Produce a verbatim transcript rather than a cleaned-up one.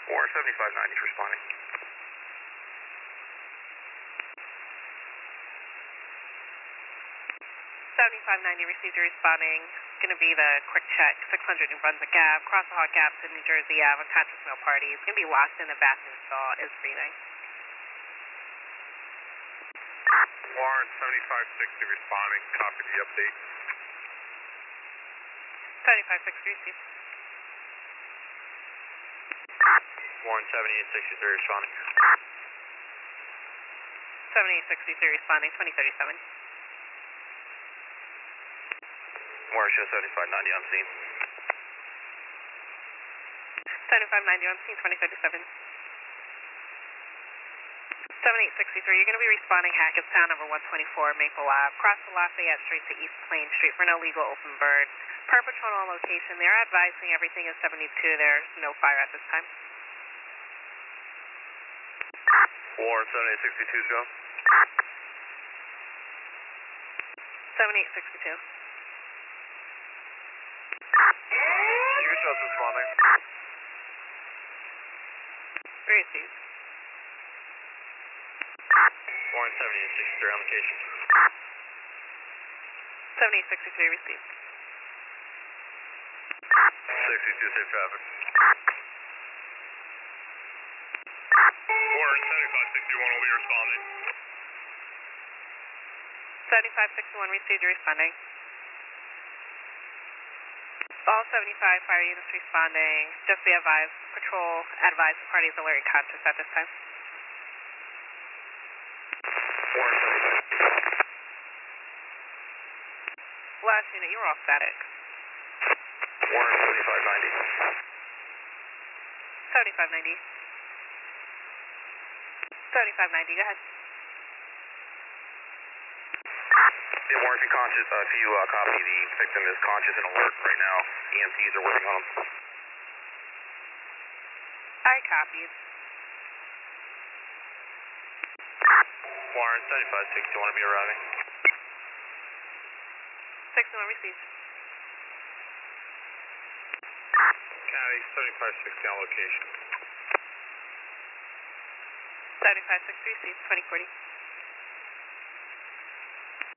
Warren seventy-five ninety responding. seventy-five ninety received you responding. Going to be the quick check, six hundred New Brunswick Ave, cross the Hawk Gap to New Jersey Ave, unconscious male party. It's going to be locked in the bathroom stall, is breathing. Warren seventy-five sixty responding, copy the update. seventy-five sixty received. Warren seventy-eight sixty-three responding. seventy-eight sixty-three responding, twenty thirty-seven. Warren show seventy-five ninety on scene. seventy-five ninety on scene, twenty thirty-seven. seventy-eight sixty-three, you're going to be responding Hackettstown, number one twenty-four, Maple Ave. Cross the Lafayette Street to East Plain Street for no legal open bird. Per patrol on location, they're advising everything is seventy-two. There's no fire at this time. Warren seventy-eight sixty-two, show. seventy-eight sixty-two. Your show's responding. Received. Warren seventy-eight sixty-three on location. seventy-eight sixty-three received. sixty-two, safe traffic. Warren seventy-five sixty-one will be responding. seventy-five sixty-one received, you're responding. All seventy-five fire units responding. Just be advised, patrol advised the party is alert conscious at this time. Warren seventy-five. Last unit, you were all static. Warren seventy-five ninety. seventy-five ninety. seventy-five ninety, go ahead. Yeah, Warren, if you're conscious, uh, if you uh, copy, the victim is conscious and alert right now. E M Ts are working on him. I copied. Warren seventy-five sixty-one will be arriving. sixty-one received. County seventy-five sixty on location. seventy-five sixty received, twenty forty.